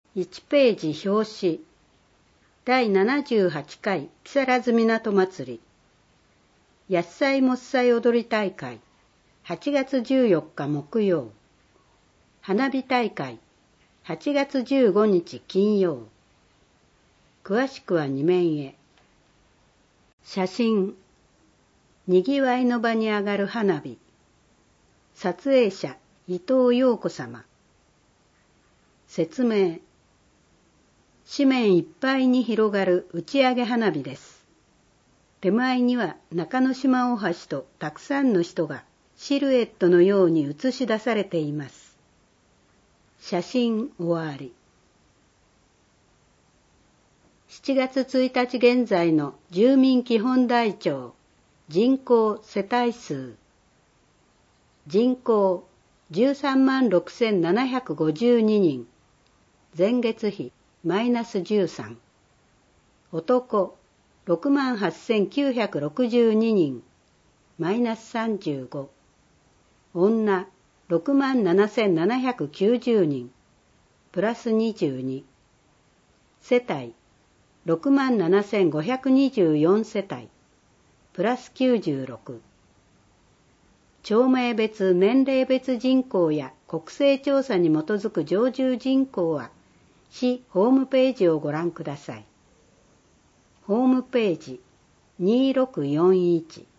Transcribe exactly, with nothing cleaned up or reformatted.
いちページ表紙だいななじゅうはちかい木更津港祭りやっさいもっさい踊り大会はちがつじゅうよっか木曜花火大会はちがつじゅうごにち金曜詳しくはに面へ写真にぎわいの場に上がる花火撮影者伊藤陽子様説明紙面いっぱいに広がる打ち上げ花火です。手前には中之島大橋とたくさんの人がシルエットのように映し出されています。写真終わり。しちがつついたち現在の住民基本台帳人口世帯数人口じゅうさんまんろくせんななひゃくごじゅうににん前月比マイナスじゅうさん男ろくまんはっせんきゅうひゃくろくじゅうににんマイナスさんじゅうご女ろくまんななせんななひゃくきゅうじゅうにんプラスにじゅうに世帯ろくまんななせんごひゃくにじゅうよん世帯プラスきゅうじゅうろく町名別年齢別人口や国勢調査に基づく常住人口は市ホームページをご覧ください。ホームページにーろくよんいち